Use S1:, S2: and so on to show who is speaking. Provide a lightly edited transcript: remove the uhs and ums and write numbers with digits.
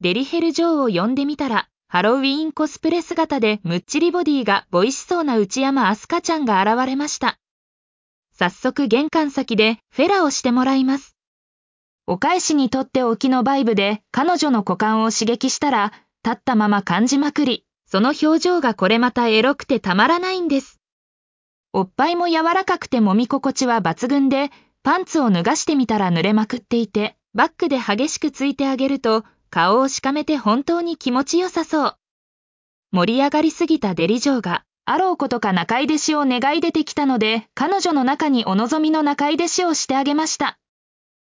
S1: デリヘル嬢を呼んでみたら、ハロウィーンコスプレ姿でむっちりボディがボイしそうな内山明日香ちゃんが現れました。早速玄関先でフェラをしてもらいます。お返しにとっておきのバイブで彼女の股間を刺激したら、立ったまま感じまくり、その表情がこれまたエロくてたまらないんです。おっぱいも柔らかくて揉み心地は抜群で、パンツを脱がしてみたら濡れまくっていて、バックで激しくついてあげると、顔をしかめて本当に気持ちよさそう。盛り上がりすぎたデリ嬢が、あろうことか中居弟子を願い出てきたので、彼女の中にお望みの中居弟子をしてあげました。